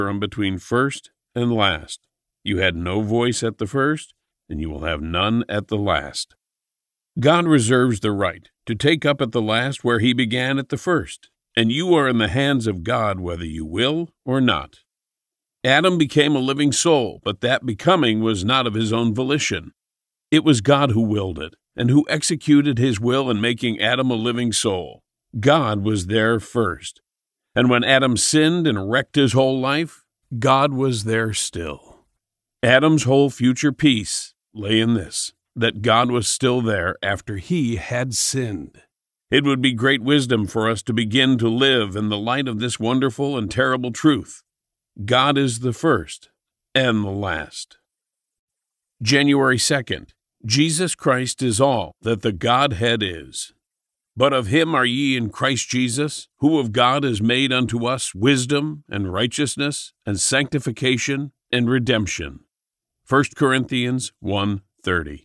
interim between first and last. You had no voice at the first, and you will have none at the last. God reserves the right to take up at the last where he began at the first, and you are in the hands of God whether you will or not. Adam became a living soul, but that becoming was not of his own volition. It was God who willed it, and who executed his will in making Adam a living soul. God was there first. And when Adam sinned and wrecked his whole life, God was there still. Adam's whole future peace lay in this, that God was still there after he had sinned. It would be great wisdom for us to begin to live in the light of this wonderful and terrible truth. God is the first and the last. January 2nd. Jesus Christ is all that the Godhead is. But of him are ye in Christ Jesus, who of God is made unto us wisdom and righteousness and sanctification and redemption. 1 Corinthians 1:30.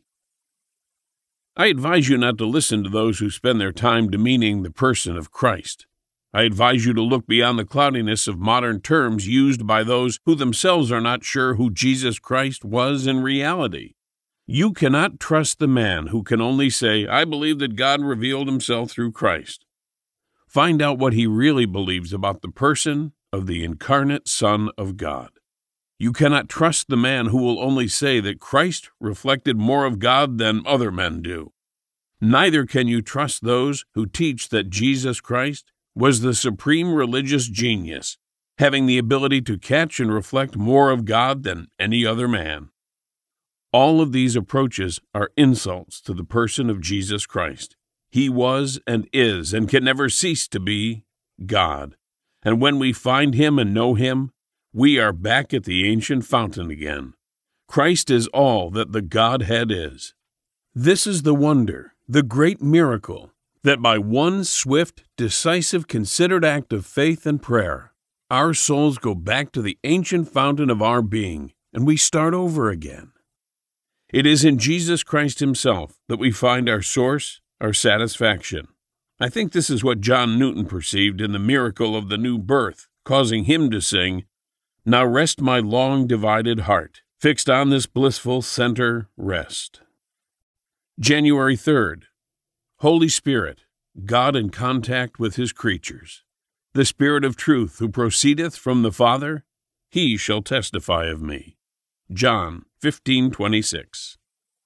I advise you not to listen to those who spend their time demeaning the person of Christ. I advise you to look beyond the cloudiness of modern terms used by those who themselves are not sure who Jesus Christ was in reality. You cannot trust the man who can only say, I believe that God revealed himself through Christ. Find out what he really believes about the person of the incarnate Son of God. You cannot trust the man who will only say that Christ reflected more of God than other men do. Neither can you trust those who teach that Jesus Christ was the supreme religious genius, having the ability to catch and reflect more of God than any other man. All of these approaches are insults to the person of Jesus Christ. He was and is and can never cease to be God. And when we find him and know him, we are back at the ancient fountain again. Christ is all that the Godhead is. This is the wonder, the great miracle, that by one swift, decisive, considered act of faith and prayer, our souls go back to the ancient fountain of our being, and we start over again. It is in Jesus Christ himself that we find our source, our satisfaction. I think this is what John Newton perceived in the miracle of the new birth, causing him to sing, Now rest my long divided heart, fixed on this blissful center rest. January 3rd. Holy Spirit, God in contact with his creatures. The Spirit of truth who proceedeth from the Father, he shall testify of me. John 15:26.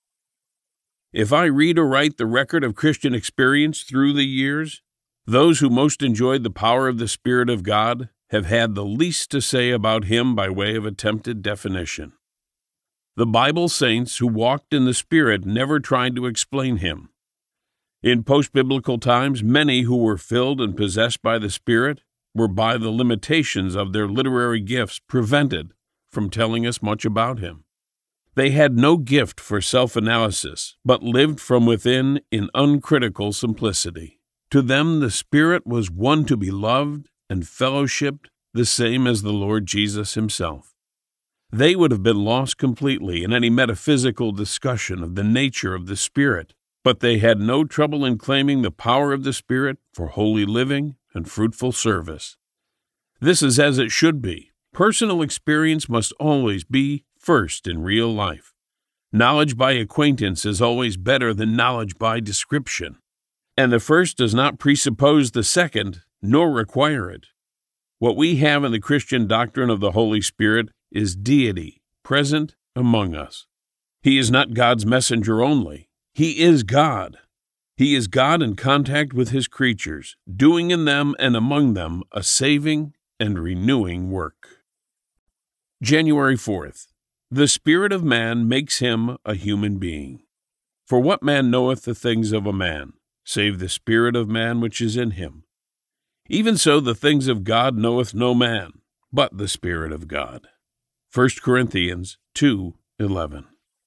If I read or write the record of Christian experience through the years, those who most enjoyed the power of the Spirit of God have had the least to say about him by way of attempted definition. The Bible saints who walked in the Spirit never tried to explain him. In post-biblical times, many who were filled and possessed by the Spirit were by the limitations of their literary gifts prevented from telling us much about him. They had no gift for self-analysis, but lived from within in uncritical simplicity. To them the Spirit was one to be loved and fellowshipped the same as the Lord Jesus himself. They would have been lost completely in any metaphysical discussion of the nature of the Spirit, but they had no trouble in claiming the power of the Spirit for holy living and fruitful service. This is as it should be. Personal experience must always be first in real life. Knowledge by acquaintance is always better than knowledge by description, and the first does not presuppose the second, nor require it. What we have in the Christian doctrine of the Holy Spirit is deity present among us. He is not God's messenger only. He is God. He is God in contact with his creatures, doing in them and among them a saving and renewing work. January 4th. The spirit of man makes him a human being. For what man knoweth the things of a man, save the spirit of man which is in him? Even so the things of God knoweth no man, but the Spirit of God. 1 Corinthians 2:11.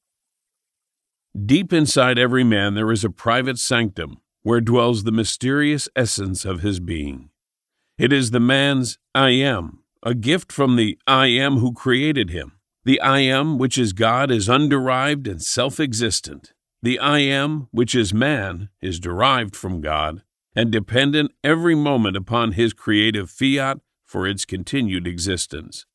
Deep inside every man there is a private sanctum where dwells the mysterious essence of his being. It is the man's I am, a gift from the I am who created him. The I am, which is God, is underived and self-existent. The I am, which is man, is derived from God and dependent every moment upon his creative fiat for its continued existence.